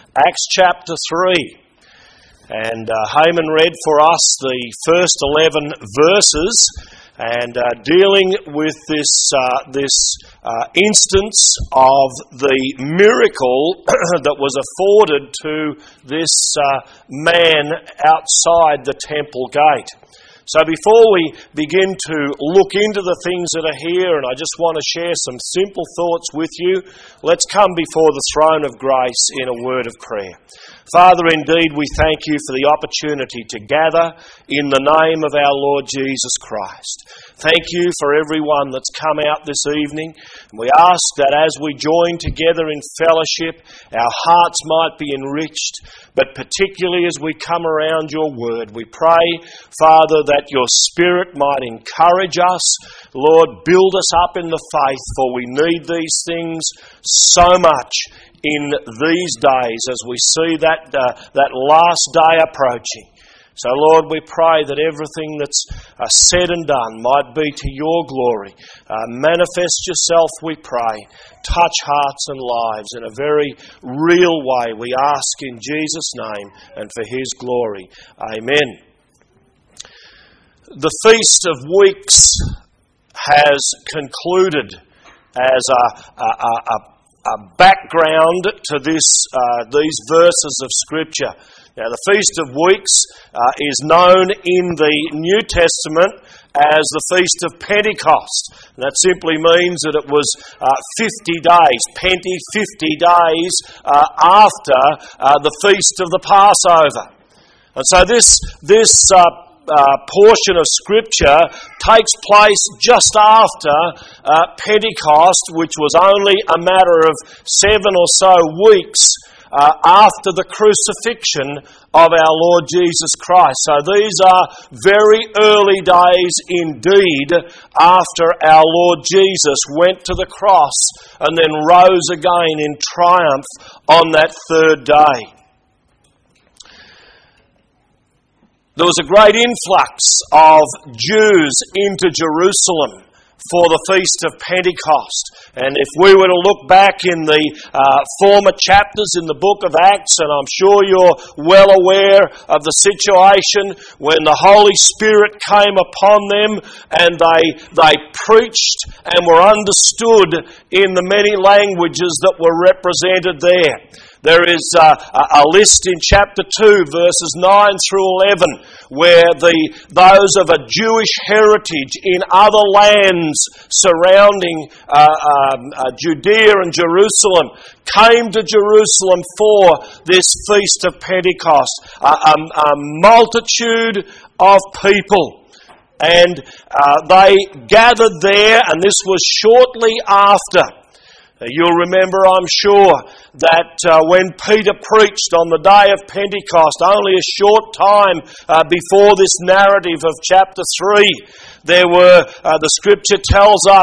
Acts chapter 3. And Hayman read for us the first 11 verses and dealing with this instance of the miracle that was afforded to this man outside the temple gate. So before we begin to look into the things that are here, and I just want to share some simple thoughts with you, let's come before the throne of grace in a word of prayer. Father, indeed, we thank you for the opportunity to gather in the name of our Lord Jesus Christ. Thank you for everyone that's come out this evening. We ask that as we join together in fellowship, our hearts might be enriched, but particularly as we come around your word, we pray, Father, that your Spirit might encourage us. Lord, build us up in the faith, for we need these things so much in these days as we see that last day approaching. So, Lord, we pray that everything that's said and done might be to your glory. Manifest yourself, we pray. Touch hearts and lives in a very real way, we ask in Jesus' name and for his glory. Amen. The Feast of Weeks has concluded as a background to these verses of Scripture. Now, the Feast of Weeks is known in the New Testament as the Feast of Pentecost. And that simply means that it was 50 days, 50 days after the Feast of the Passover. And so this portion of Scripture takes place just after Pentecost, which was only a matter of 7 or so weeks after the crucifixion of our Lord Jesus Christ. So these are very early days indeed after our Lord Jesus went to the cross and then rose again in triumph on that third day. There was a great influx of Jews into Jerusalem for the Feast of Pentecost. And if we were to look back in the former chapters in the book of Acts, and I'm sure you're well aware of the situation when the Holy Spirit came upon them and they preached and were understood in the many languages that were represented there. There is a list in chapter 2, verses 9 through 11, where those of a Jewish heritage in other lands surrounding Judea and Jerusalem came to Jerusalem for this Feast of Pentecost. A multitude of people. And they gathered there, and this was shortly after. You'll remember, I'm sure, that when Peter preached on the day of Pentecost, only a short time before this narrative of chapter 3, there were, the Scripture tells us,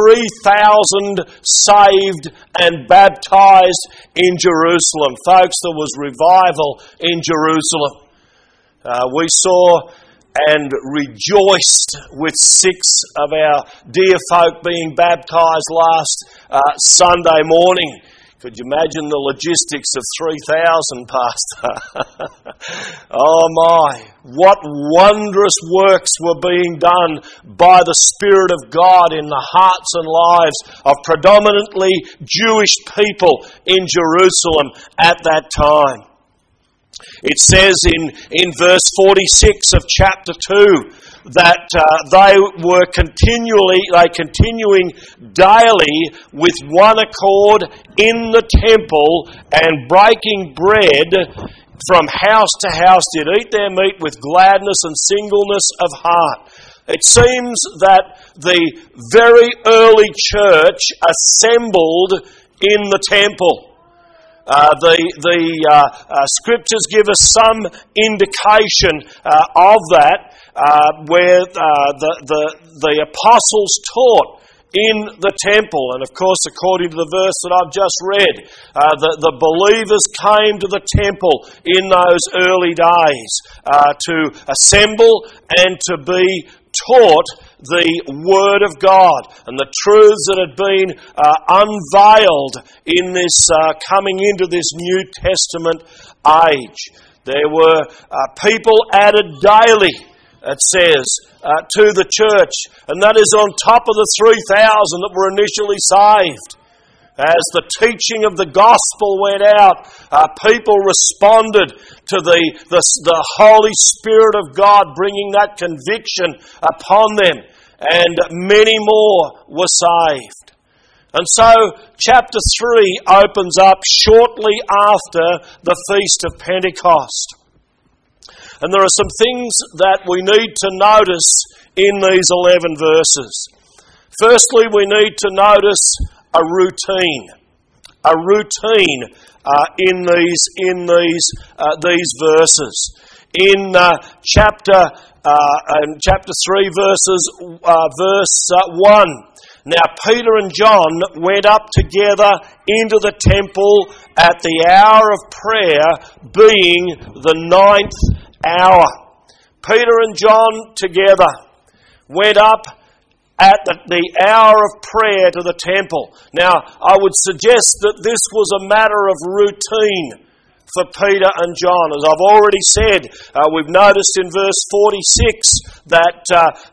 3,000 saved and baptized in Jerusalem. Folks, there was revival in Jerusalem. We saw and rejoiced with 6 of our dear folk being baptised last Sunday morning. Could you imagine the logistics of 3,000, Pastor? Oh my, what wondrous works were being done by the Spirit of God in the hearts and lives of predominantly Jewish people in Jerusalem at that time. It says in verse 46 of chapter 2 that they were continuing daily with one accord in the temple and breaking bread from house to house, did eat their meat with gladness and singleness of heart. It seems that the very early church assembled in the temple. The Scriptures give us some indication of that, where the apostles taught in the temple. And of course, according to the verse that I've just read, the believers came to the temple in those early days to assemble and to be taught the Word of God and the truths that had been unveiled in this coming into this New Testament age. There were people added daily, it says, to the church, and that is on top of the 3,000 that were initially saved. As the teaching of the gospel went out, people responded to the Holy Spirit of God bringing that conviction upon them, and many more were saved. And so chapter 3 opens up shortly after the Feast of Pentecost. And there are some things that we need to notice in these 11 verses. Firstly, we need to notice a routine in these verses. In chapter 3, verse 1. Now Peter and John went up together into the temple at the hour of prayer, being the 9th hour. Peter and John together went up at the hour of prayer to the temple. Now, I would suggest that this was a matter of routine for Peter and John. As I've already said, we've noticed in verse 46 that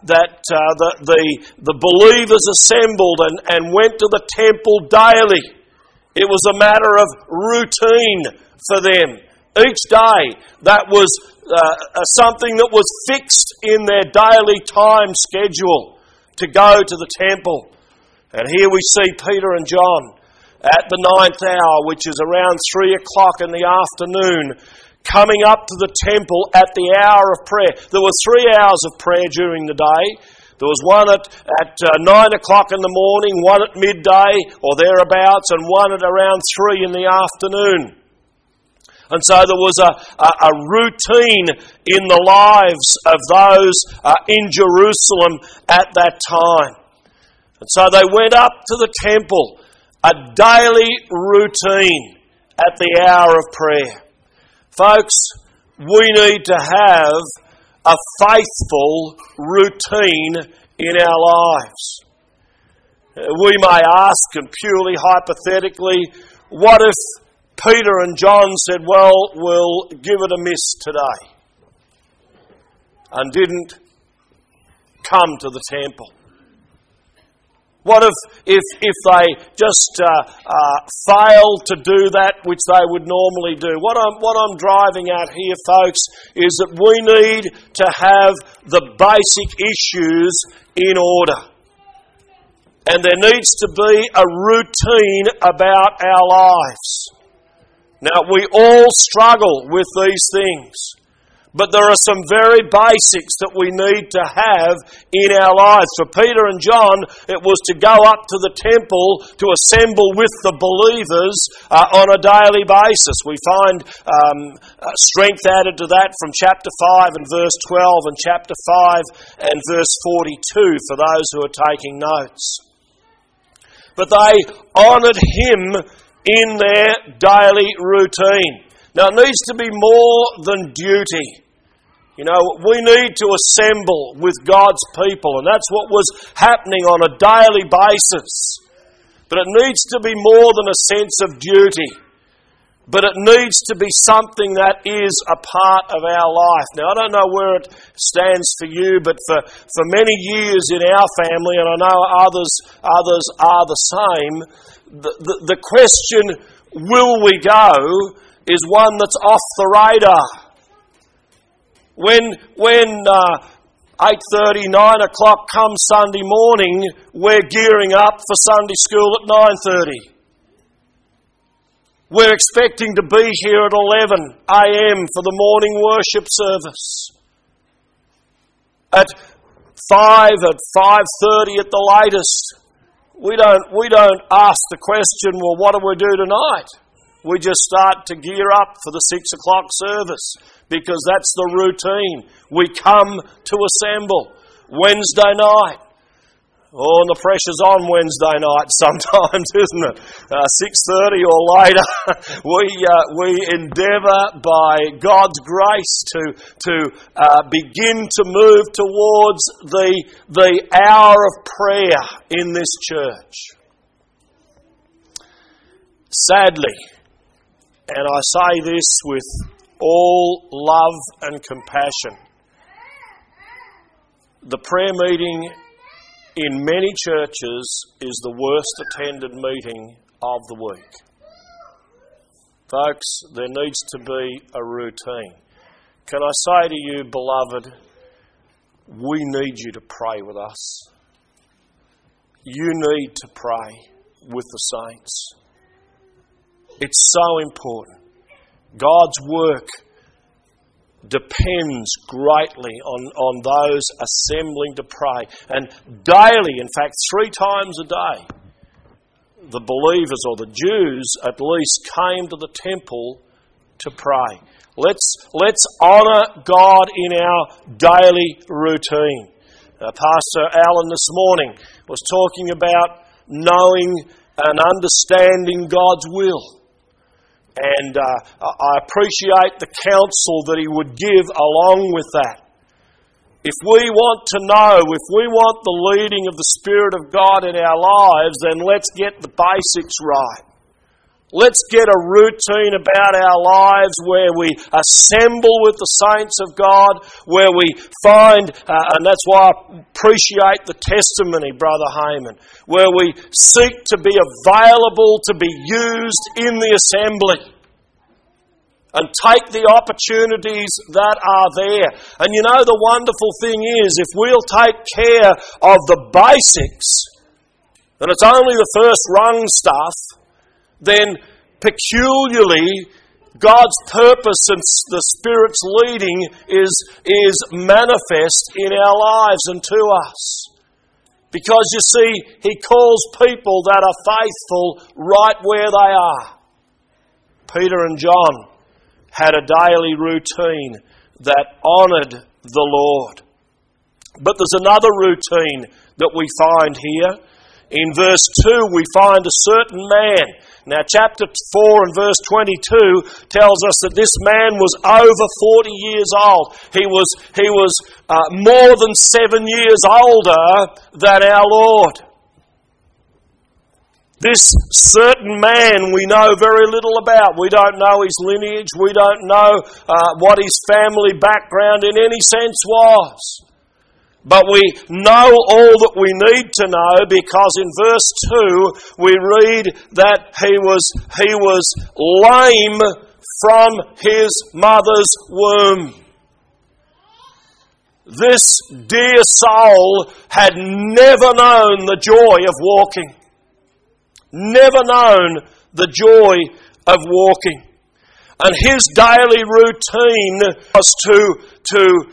the believers assembled and went to the temple daily. It was a matter of routine for them. Each day, that was something that was fixed in their daily time schedule to go to the temple. And here we see Peter and John at the 9th hour, which is around 3 o'clock in the afternoon, coming up to the temple at the hour of prayer. There were 3 hours of prayer during the day. There was one at 9 o'clock in the morning, one at midday or thereabouts, and one at around 3 in the afternoon. And so there was a routine in the lives of those in Jerusalem at that time. And so they went up to the temple, a daily routine at the hour of prayer. Folks, we need to have a faithful routine in our lives. We may ask, and purely hypothetically, what if Peter and John said, well, we'll give it a miss today, and didn't come to the temple? What if they just failed to do that which they would normally do? What I'm driving at here, folks, is that we need to have the basic issues in order. And there needs to be a routine about our lives. Now, we all struggle with these things, but there are some very basics that we need to have in our lives. For Peter and John, it was to go up to the temple to assemble with the believers on a daily basis. We find strength added to that from chapter 5 and verse 12 and chapter 5 and verse 42 for those who are taking notes. But they honoured him in their daily routine. Now, it needs to be more than duty. You know, we need to assemble with God's people, and that's what was happening on a daily basis. But it needs to be more than a sense of duty. But it needs to be something that is a part of our life. Now, I don't know where it stands for you, but for many years in our family, and I know others are the same, the question, will we go, is one that's off the radar. When 8:30, 9 o'clock comes Sunday morning, we're gearing up for Sunday school at 9:30. We're expecting to be here at 11 a.m. for the morning worship service. At 5, at 5:30 at the latest, we don't ask the question, well, what do we do tonight? We just start to gear up for the 6 o'clock service, because that's the routine. We come to assemble. Wednesday night, Oh, and the pressure's on Wednesday night sometimes, isn't it? 6:30 or later, we endeavour by God's grace to begin to move towards the hour of prayer in this church. Sadly, and I say this with all love and compassion, the prayer meeting in many churches is the worst attended meeting of the week. Folks, there needs to be a routine. Can I say to you, beloved, we need you to pray with us. You need to pray with the saints. It's so important. God's work depends greatly on those assembling to pray. And daily, in fact 3 times a day, the believers, or the Jews at least, came to the temple to pray. Let's honour God in our daily routine. Pastor Alan this morning was talking about knowing and understanding God's will. And I appreciate the counsel that he would give along with that. If we want to know, if we want the leading of the Spirit of God in our lives, then let's get the basics right. Let's get a routine about our lives where we assemble with the saints of God, where we find, and that's why I appreciate the testimony, Brother Heyman, where we seek to be available to be used in the assembly and take the opportunities that are there. And you know, the wonderful thing is, if we'll take care of the basics, and it's only the first rung stuff, then peculiarly God's purpose and the Spirit's leading is manifest in our lives and to us. Because you see, He calls people that are faithful right where they are. Peter and John had a daily routine that honoured the Lord. But there's another routine that we find here. In verse 2 we find a certain man. Now chapter 4 and verse 22 tells us that this man was over 40 years old. He was more than 7 years older than our Lord. This certain man we know very little about. We don't know his lineage. We don't know what his family background in any sense was. But we know all that we need to know, because in verse 2 we read that he was lame from his mother's womb. This dear soul had never known the joy of walking. Never known the joy of walking. And his daily routine was to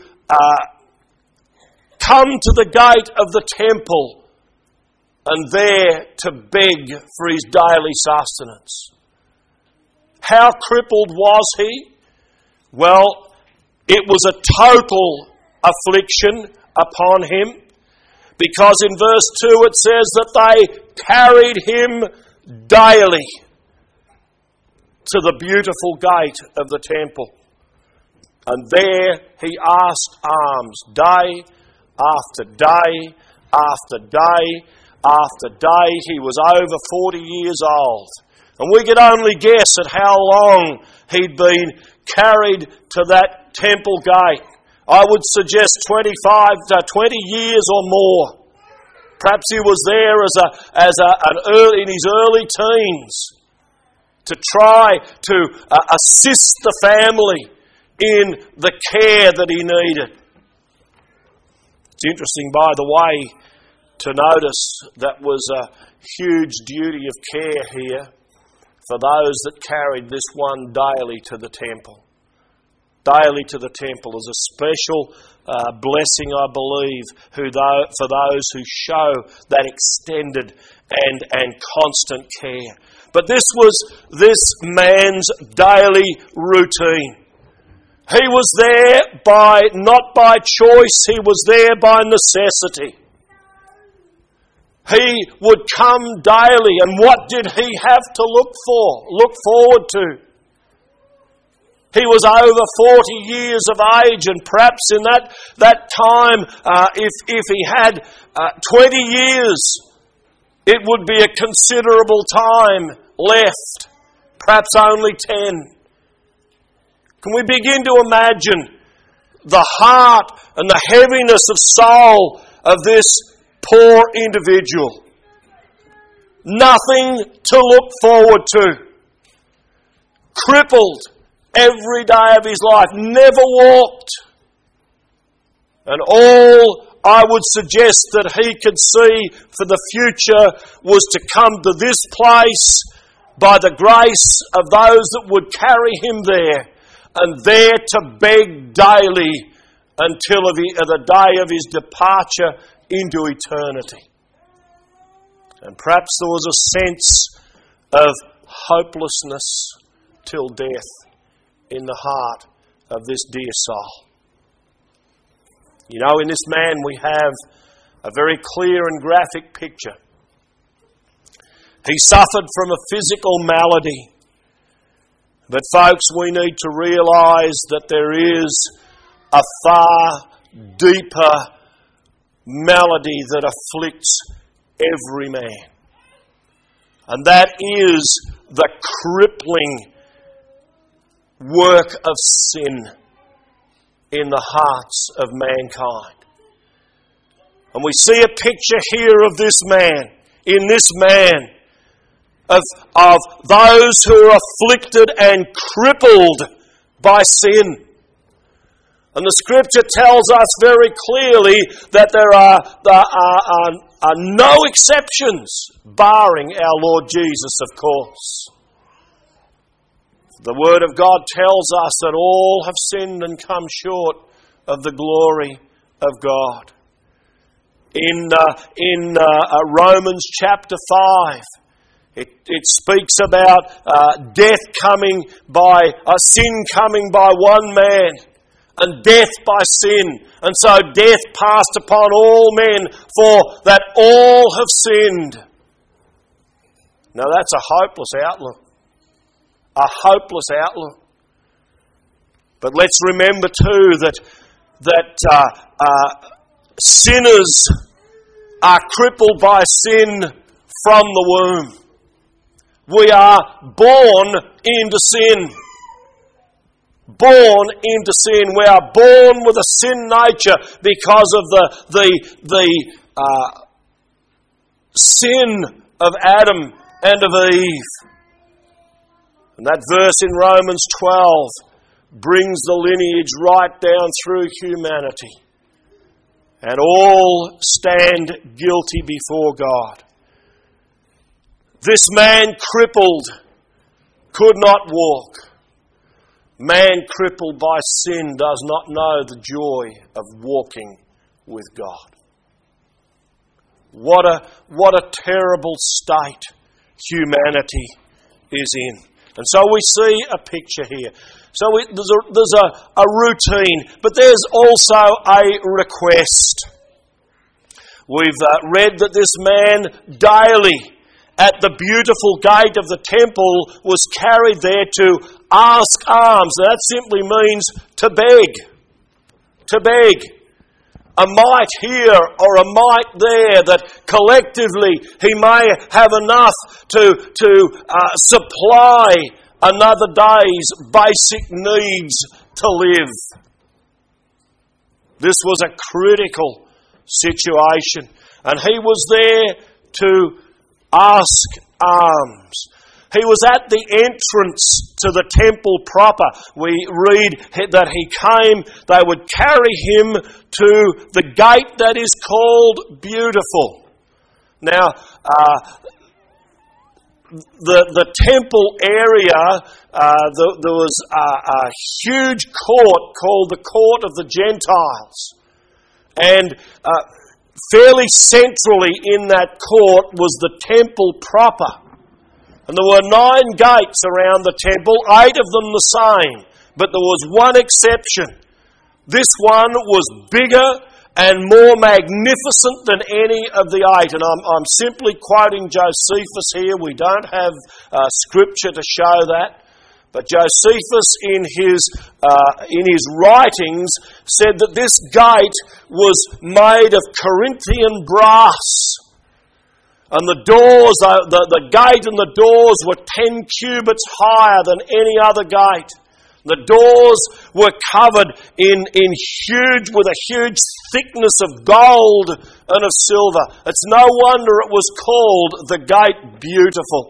come to the gate of the temple and there to beg for his daily sustenance. How crippled was he? Well, it was a total affliction upon him, because in verse 2 it says that they carried him daily to the beautiful gate of the temple. And there he asked alms day after day after day after day. He was over 40 years old. And we could only guess at how long he'd been carried to that temple gate. I would suggest 25 to 20 years or more. Perhaps he was there in his early teens to try to assist the family in the care that he needed. It's interesting, by the way, to notice that was a huge duty of care here for those that carried this one daily to the temple. Daily to the temple is a special blessing, I believe, for those who show that extended and constant care. But this was this man's daily routine. He was there not by choice, he was there by necessity. He would come daily, and what did he have to look forward to? He was over 40 years of age, and perhaps in that time, if he had 20 years, it would be a considerable time left, perhaps only 10. Can we begin to imagine the heart and the heaviness of soul of this poor individual? Nothing to look forward to. Crippled every day of his life. Never walked. And all I would suggest that he could see for the future was to come to this place by the grace of those that would carry him there, and there to beg daily until the day of his departure into eternity. And perhaps there was a sense of hopelessness till death in the heart of this dear soul. You know, in this man we have a very clear and graphic picture. He suffered from a physical malady. But folks, we need to realise that there is a far deeper malady that afflicts every man. And that is the crippling work of sin in the hearts of mankind. And we see a picture here of this man, in this man, of those who are afflicted and crippled by sin. And the Scripture tells us very clearly that there are no exceptions, barring our Lord Jesus, of course. The Word of God tells us that all have sinned and come short of the glory of God. In Romans chapter 5, it speaks about death coming by sin coming by one man, and death by sin. And so death passed upon all men, for that all have sinned. Now that's a hopeless outlook. A hopeless outlook. But let's remember too that sinners are crippled by sin from the womb. We are born into sin. Born into sin. We are born with a sin nature because of the sin of Adam and of Eve. And that verse in Romans 12 brings the lineage right down through humanity. And all stand guilty before God. This man crippled could not walk. Man crippled by sin does not know the joy of walking with God. What a terrible state humanity is in. And so we see a picture here. So there's a routine, but there's also a request. We've read that this man daily at the beautiful gate of the temple was carried there to ask alms. Now that simply means to beg. To beg. A mite here or a mite there, that collectively he may have enough to supply another day's basic needs to live. This was a critical situation, and he was there to ask alms. He was at the entrance to the temple proper. We read that he came, they would carry him to the gate that is called Beautiful. Now, the temple area, there was a huge court called the Court of the Gentiles. And fairly centrally in that court was the temple proper. And there were 9 gates around the temple, 8 of them the same. But there was one exception. This one was bigger and more magnificent than any of the 8. And I'm simply quoting Josephus here. We don't have scripture to show that. But Josephus in his writings said that this gate was made of Corinthian brass. And the doors, the gate and the doors were 10 cubits higher than any other gate. The doors were covered with a huge thickness of gold and of silver. It's no wonder it was called the Gate Beautiful.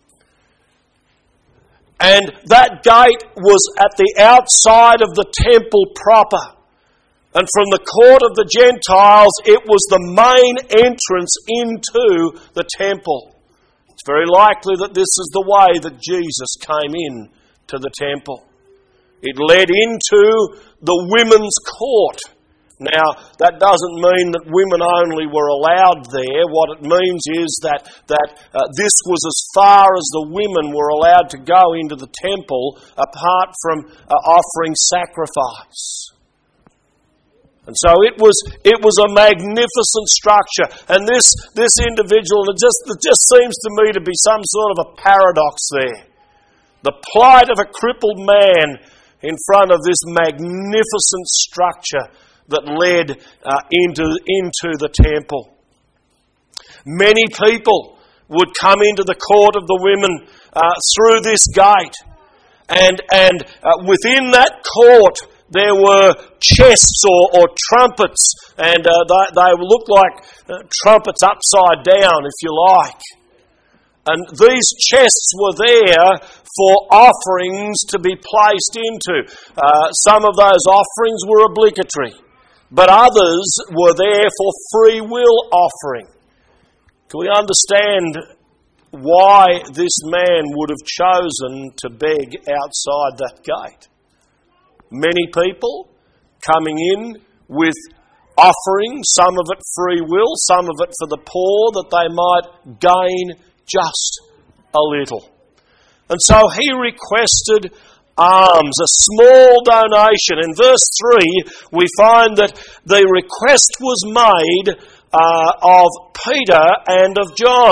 And that gate was at the outside of the temple proper. And from the court of the Gentiles, it was the main entrance into the temple. It's very likely that this is the way that Jesus came in to the temple. It led into the women's court. Now, that doesn't mean that women only were allowed there. What it means is that this was as far as the women were allowed to go into the temple apart from offering sacrifice. And so it was a magnificent structure. And this individual, it just seems to me to be some sort of a paradox there. The plight of a crippled man in front of this magnificent structure that led into the temple. Many people would come into the court of the women through this gate. And within that court there were chests or trumpets, and they looked like trumpets upside down, if you like. And these chests were there for offerings to be placed into. Some of those offerings were obligatory, but others were there for free will offering. Can we understand why this man would have chosen to beg outside that gate? Many people coming in with offerings, some of it free will, some of it for the poor, that they might gain just a little. And so he requested alms, a small donation. In verse 3, we find that the request was made of Peter and of John,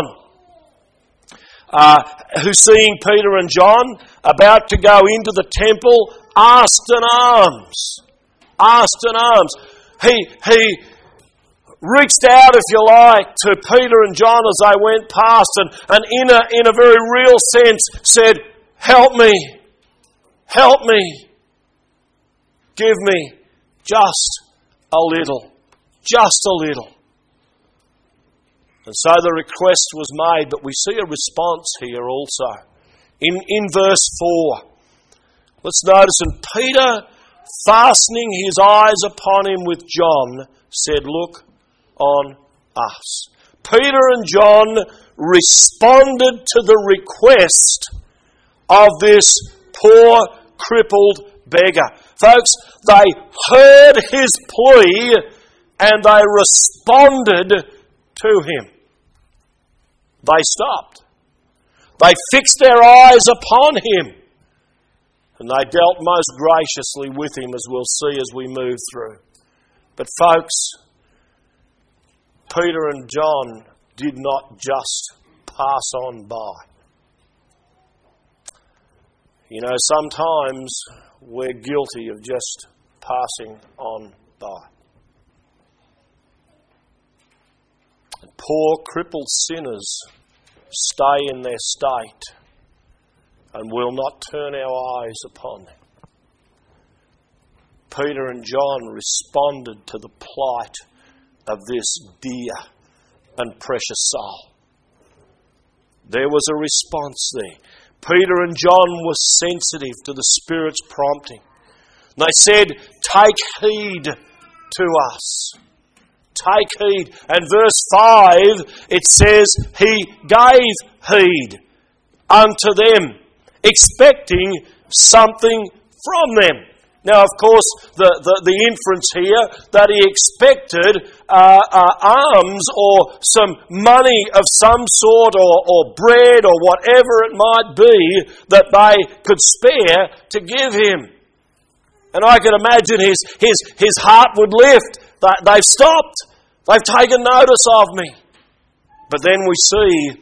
who, seeing Peter and John about to go into the temple, asked an alms. He reached out, if you like, to Peter and John as they went past, and in a very real sense said, "Help me, give me just a little. And so the request was made, but we see a response here also. In verse 4, let's notice, and Peter, fastening his eyes upon him with John, said, "Look on us." Peter and John responded to the request of this poor, crippled beggar. Folks, they heard his plea and they responded to him. They stopped. They fixed their eyes upon him. And they dealt most graciously with him, as we'll see as we move through. But folks, Peter and John did not just pass on by. You know, sometimes we're guilty of just passing on by. And poor, crippled sinners stay in their state and will not turn our eyes upon them. Peter and John responded to the plight of this dear and precious soul. There was a response there. Peter and John were sensitive to the Spirit's prompting. They said, "Take heed to us. Take heed." And verse 5, it says, he gave heed unto them, expecting something from them. Now, of course, the inference here that he expected alms or some money of some sort or bread or whatever it might be that they could spare to give him. And I can imagine his heart would lift. They've stopped. They've taken notice of me. But then we see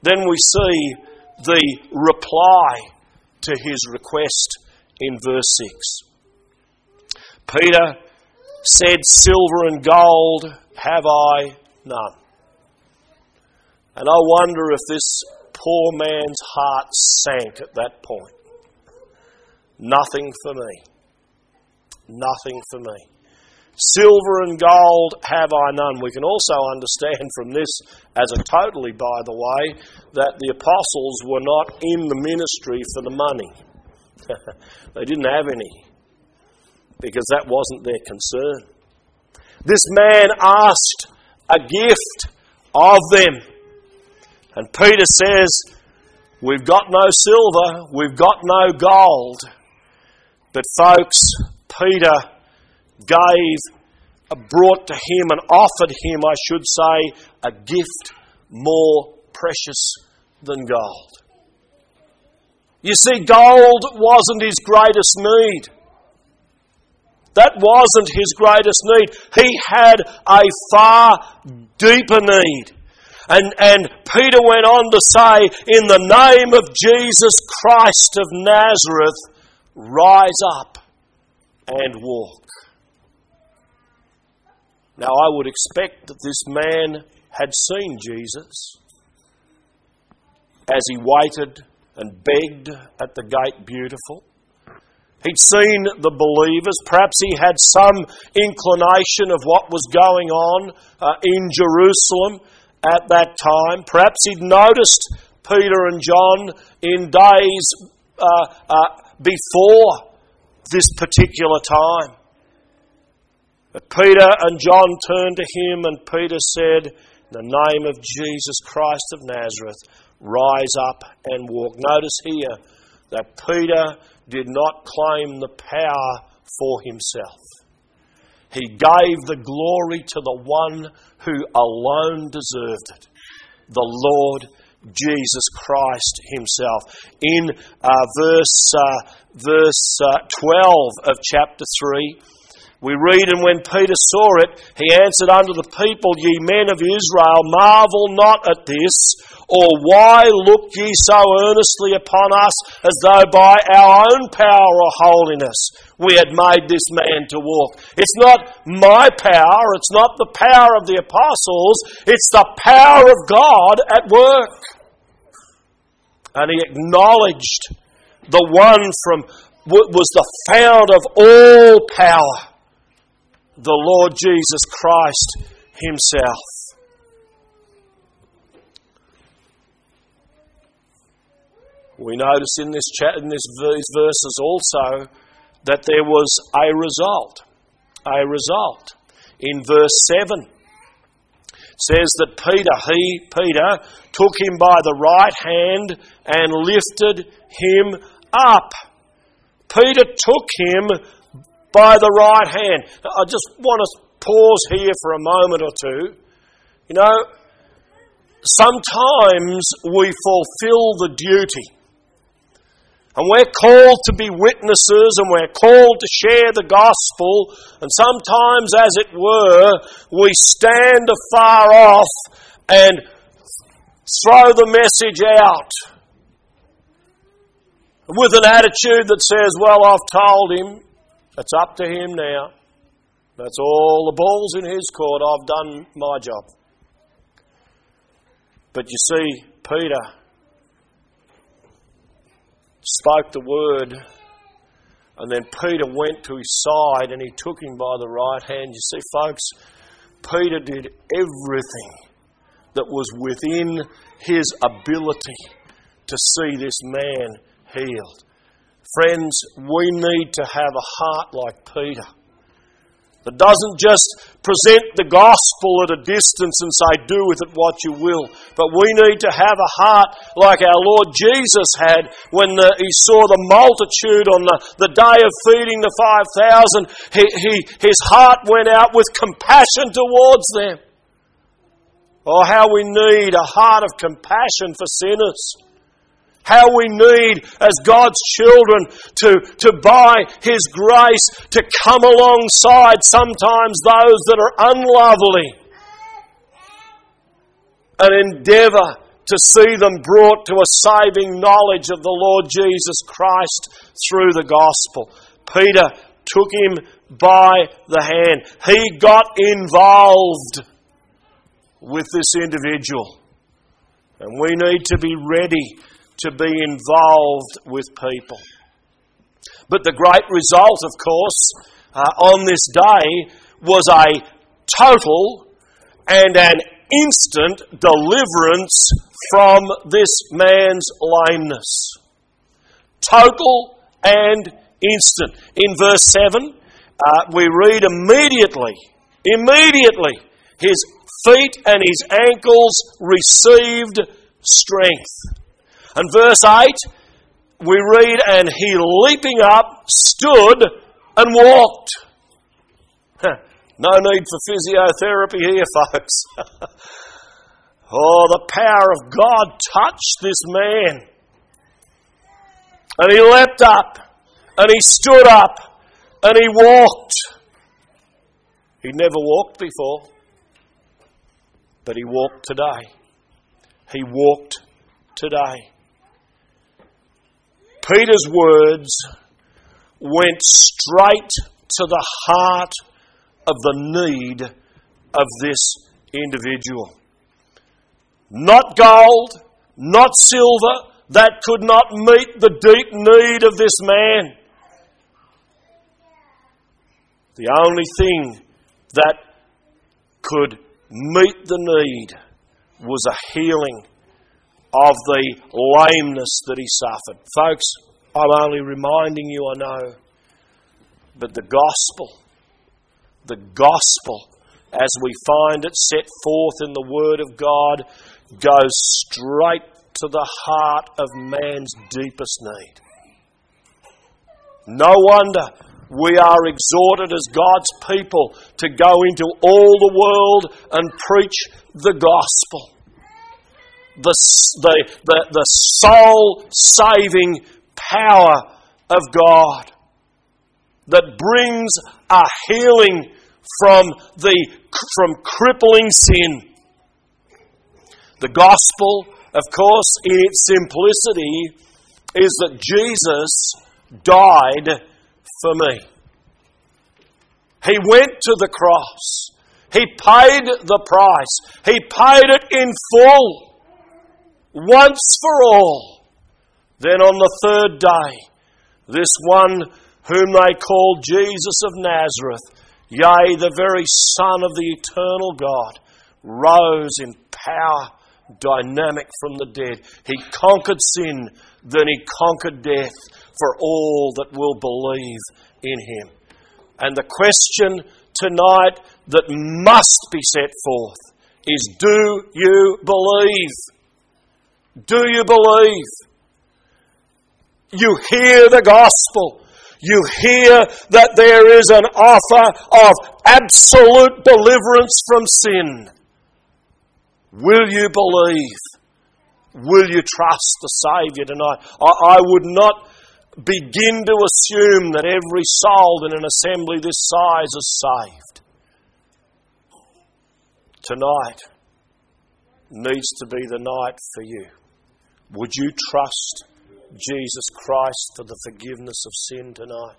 the reply to his request in verse 6. Peter said, "Silver and gold have I none." And I wonder if this poor man's heart sank at that point. Nothing for me. Nothing for me. Silver and gold have I none. We can also understand from this, as a totally, by the way, that the apostles were not in the ministry for the money. They didn't have any, because that wasn't their concern. This man asked a gift of them. And Peter says, "We've got no silver, we've got no gold." But folks, Peter brought to him and offered him, I should say, a gift more precious than gold. You see, gold wasn't his greatest need. That wasn't his greatest need. He had a far deeper need. And Peter went on to say, "In the name of Jesus Christ of Nazareth, rise up and walk." Now, I would expect that this man had seen Jesus as he waited and begged at the gate beautiful. He'd seen the believers. Perhaps he had some inclination of what was going on in Jerusalem at that time. Perhaps he'd noticed Peter and John in days before this particular time. But Peter and John turned to him, and Peter said, "In the name of Jesus Christ of Nazareth, rise up and walk." Notice here that Peter did not claim the power for himself. He gave the glory to the one who alone deserved it, the Lord Jesus Christ himself. In verse 12 of chapter 3, we read, "And when Peter saw it, he answered unto the people, Ye men of Israel, marvel not at this, or why look ye so earnestly upon us, as though by our own power or holiness we had made this man to walk. It's not my power, it's not the power of the apostles, it's the power of God at work." And he acknowledged the one from was the fount of all power, the Lord Jesus Christ himself. We notice in these verses also that there was a result. A result. In verse 7, it says that Peter, took him by the right hand and lifted him up. Peter took him by the right hand. I just want to pause here for a moment or two. You know, sometimes we fulfill the duty. And we're called to be witnesses, and we're called to share the gospel. And sometimes, as it were, we stand afar off and throw the message out with an attitude that says, "Well, I've told him. It's up to him now. That's all, the ball's in his court. I've done my job." But you see, Peter spoke the word, and then Peter went to his side and he took him by the right hand. You see, folks, Peter did everything that was within his ability to see this man healed. Friends, we need to have a heart like Peter, that doesn't just present the gospel at a distance and say, "Do with it what you will." But we need to have a heart like our Lord Jesus had when he saw the multitude on the day of feeding the 5,000. His heart went out with compassion towards them. Oh, how we need a heart of compassion for sinners. How we need, as God's children, to by His grace, to come alongside sometimes those that are unlovely and endeavour to see them brought to a saving knowledge of the Lord Jesus Christ through the gospel. Peter took him by the hand. He got involved with this individual. And we need to be ready to be involved with people. But the great result, of course, on this day was a total and an instant deliverance from this man's lameness. Total and instant. In verse 7, we read immediately, his feet and his ankles received strength. And verse 8, we read, and he leaping up, stood and walked. No need for physiotherapy here, folks. Oh, the power of God touched this man. And he leapt up, and he stood up, and he walked. He'd never walked before, but he walked today. He walked today. Peter's words went straight to the heart of the need of this individual. Not gold, not silver, that could not meet the deep need of this man. The only thing that could meet the need was a healing of the lameness that he suffered. Folks, I'm only reminding you, I know, but the gospel, as we find it set forth in the Word of God, goes straight to the heart of man's deepest need. No wonder we are exhorted as God's people to go into all the world and preach the gospel. The soul-saving power of God that brings a healing from crippling sin. The gospel, of course, in its simplicity, is that Jesus died for me. He went to the cross. He paid the price. He paid it in full. Once for all. Then on the third day, this one whom they called Jesus of Nazareth, yea, the very Son of the eternal God, rose in power, dynamic from the dead. He conquered sin, then he conquered death for all that will believe in him. And the question tonight that must be set forth is, do you believe? Do you believe? You hear the gospel. You hear that there is an offer of absolute deliverance from sin. Will you believe? Will you trust the Saviour tonight? I would not begin to assume that every soul in an assembly this size is saved. Tonight needs to be the night for you. Would you trust Jesus Christ for the forgiveness of sin tonight?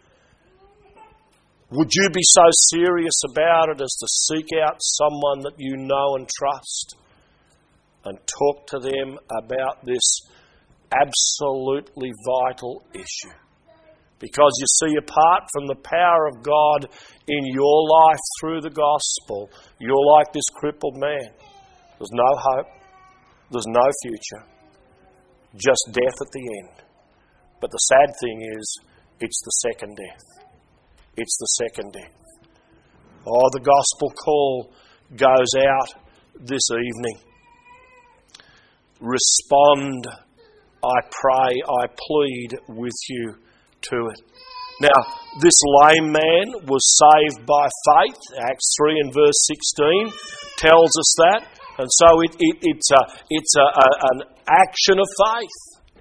Would you be so serious about it as to seek out someone that you know and trust and talk to them about this absolutely vital issue? Because you see, apart from the power of God in your life through the gospel, you're like this crippled man. There's no hope. There's no future. Just death at the end. But the sad thing is, it's the second death. It's the second death. Oh, the gospel call goes out this evening. Respond, I pray, I plead with you to it. Now, this lame man was saved by faith. Acts 3 and verse 16 tells us that. And so it's an action of faith.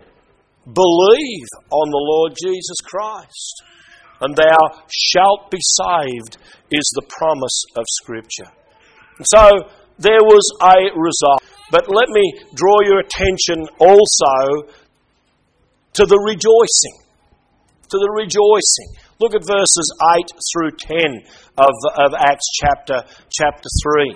Believe on the Lord Jesus Christ, and thou shalt be saved, is the promise of Scripture. And so there was a result. But let me draw your attention also to the rejoicing. To the rejoicing. Look at verses 8 through 10 of Acts chapter 3.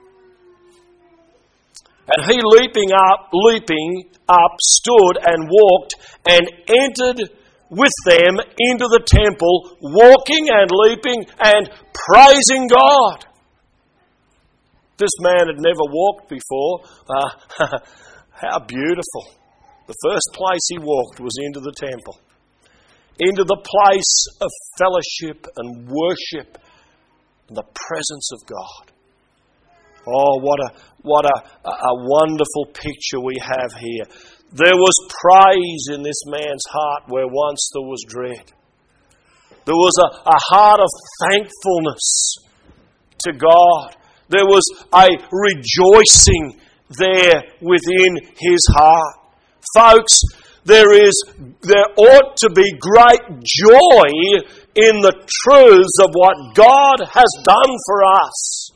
And he leaping up, stood and walked and entered with them into the temple, walking and leaping and praising God. This man had never walked before. How beautiful. The first place he walked was into the temple, into the place of fellowship and worship and the presence of God. Oh, what a wonderful picture we have here. There was praise in this man's heart where once there was dread. There was a heart of thankfulness to God. There was a rejoicing there within his heart. Folks, there ought to be great joy in the truths of what God has done for us.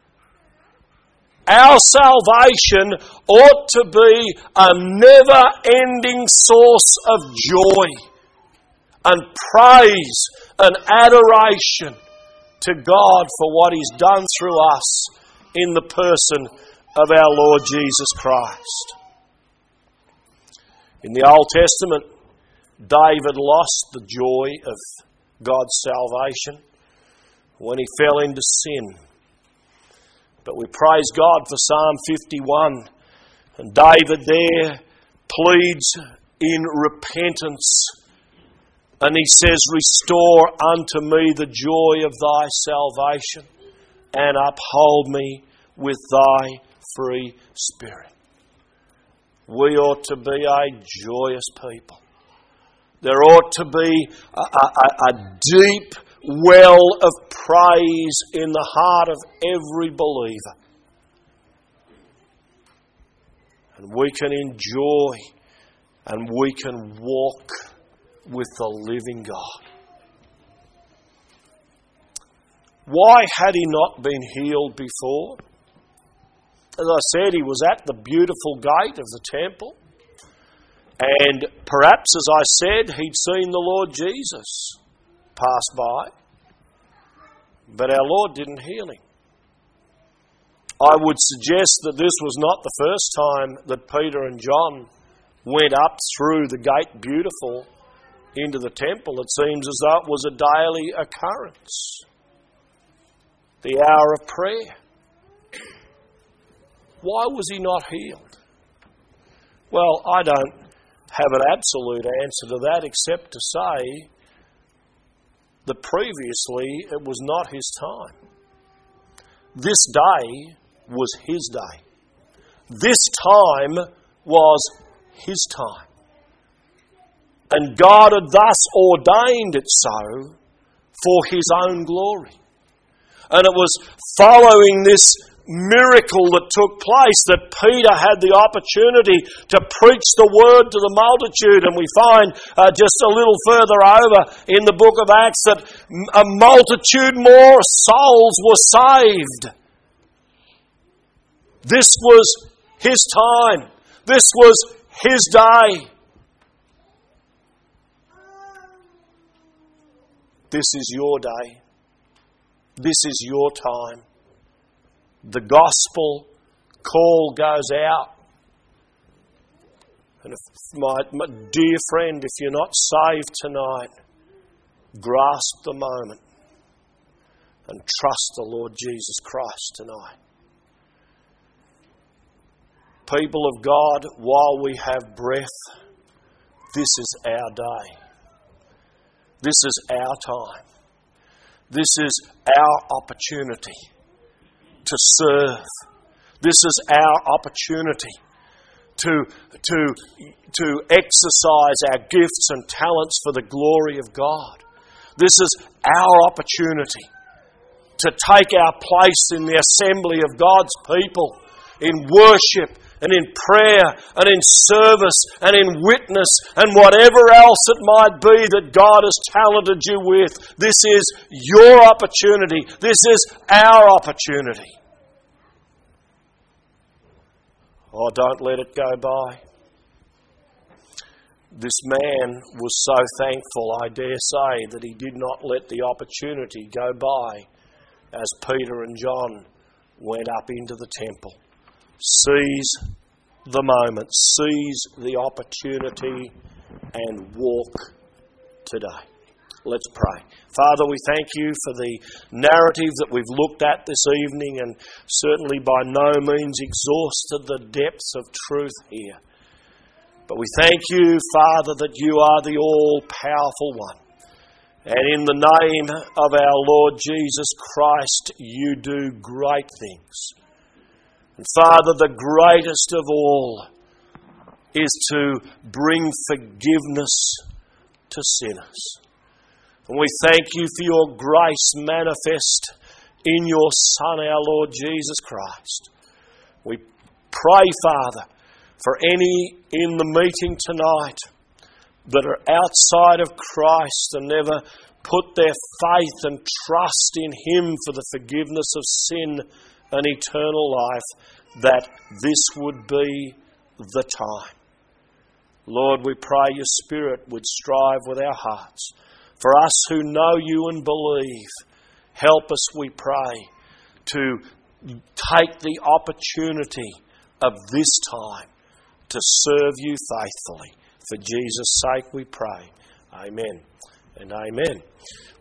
Our salvation ought to be a never-ending source of joy and praise and adoration to God for what He's done through us in the person of our Lord Jesus Christ. In the Old Testament, David lost the joy of God's salvation when he fell into sin. But we praise God for Psalm 51. And David there pleads in repentance. And he says, "Restore unto me the joy of thy salvation, and uphold me with thy free spirit." We ought to be a joyous people. There ought to be a deep well of praise in the heart of every believer. And we can enjoy and we can walk with the living God. Why had he not been healed before? As I said, he was at the beautiful gate of the temple. And perhaps, as I said, he'd seen the Lord Jesus pass by. But our Lord didn't heal him. I would suggest that this was not the first time that Peter and John went up through the gate beautiful into the temple. It seems as though it was a daily occurrence. The hour of prayer. Why was he not healed? Well, I don't have an absolute answer to that except to say that previously it was not his time. This day was his day. This time was his time. And God had thus ordained it so for his own glory. And it was following this miracle that took place that Peter had the opportunity to preach the word to the multitude. And we find just a little further over in the book of Acts that a multitude more souls were saved. This was his time. This was his day. This is your day. This is your time. The gospel call goes out. And if my dear friend, if you're not saved tonight, grasp the moment and trust the Lord Jesus Christ tonight. People of God, while we have breath, this is our day. This is our time. This is our opportunity to serve. This is our opportunity to exercise our gifts and talents for the glory of God. This is our opportunity to take our place in the assembly of God's people in worship and in prayer and in service and in witness and whatever else it might be that God has talented you with. This is your opportunity. This is our opportunity. Oh, don't let it go by. This man was so thankful, I dare say, that he did not let the opportunity go by as Peter and John went up into the temple. Seize the moment, seize the opportunity and walk today. Let's pray. Father, we thank you for the narrative that we've looked at this evening, and certainly by no means exhausted the depths of truth here. But we thank you, Father, that you are the all-powerful one. And in the name of our Lord Jesus Christ, you do great things. And Father, the greatest of all is to bring forgiveness to sinners. And we thank you for your grace manifest in your Son, our Lord Jesus Christ. We pray, Father, for any in the meeting tonight that are outside of Christ and never put their faith and trust in Him for the forgiveness of sin and eternal life, that this would be the time. Lord, we pray your Spirit would strive with our hearts. For us who know you and believe, help us, we pray, to take the opportunity of this time to serve you faithfully. For Jesus' sake we pray. Amen and amen.